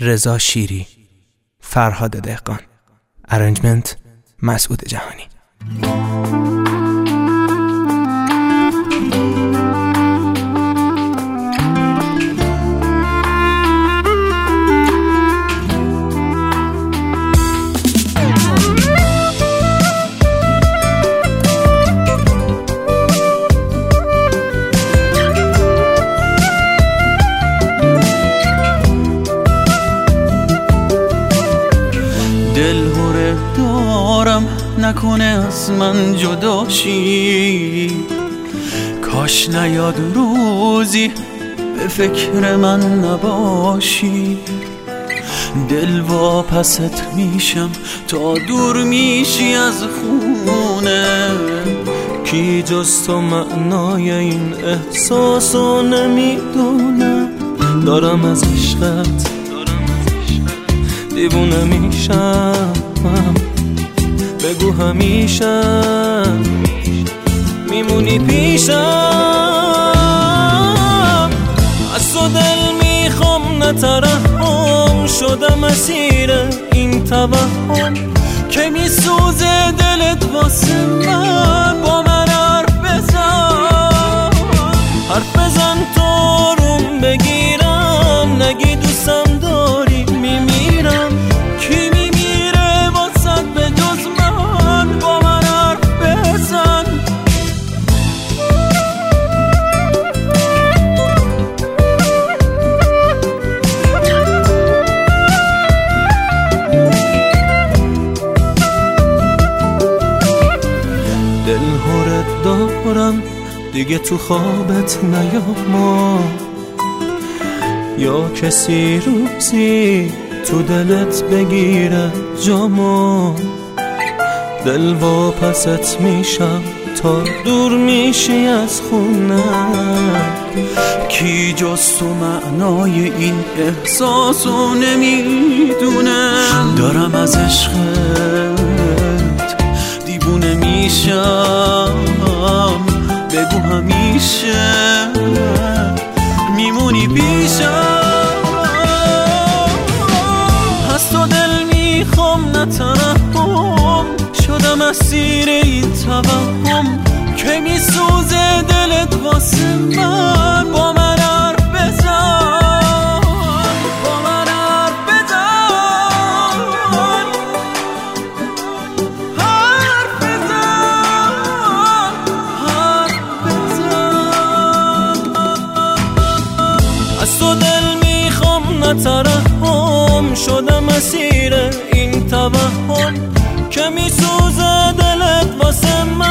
رضا شیری، فرهاد دهقان، ارنجمنت مسعود جهانی. دلهوره دارم نکنه از من جداشی، کاش نیاد روزی به فکر من نباشی. دل واپست میشم تا دور میشی از خونه، کی جز تو معنای این احساسو نمیدونه. دارم از عشقت دیوونه میشم، بگو همیشه میمونی پیشم. از تو دل میخوام نترحم، شدم اسیر این توهم که میسوزه دلت واسه من. با من حرف بزن تو روم بگیرم، نگی دوستم داری میمیرم. کی میمیره واسه به جز من؟ با من حرف بزن. دلهورت دارم دیگه تو خوابت نیام، یا کسی روزی تو دلت بگیره جامو. دل واپست میشم تا دور میشی از خونه، کی جز تو معنای این احساسو نمیدونه. دارم از عشقت دیوونه میشم، بگو همیشه میمونی پیشم. از تو دل میخوام نترحم، شدم اسیر این توهم که میسوزه دلت واسه من. با من حرف بزن، با من حرف بزن، حرف بزن، حرف بزن. از تو دل میخوام نترحم، شدم اسیر این توهم که میسوزه دلت واسه من.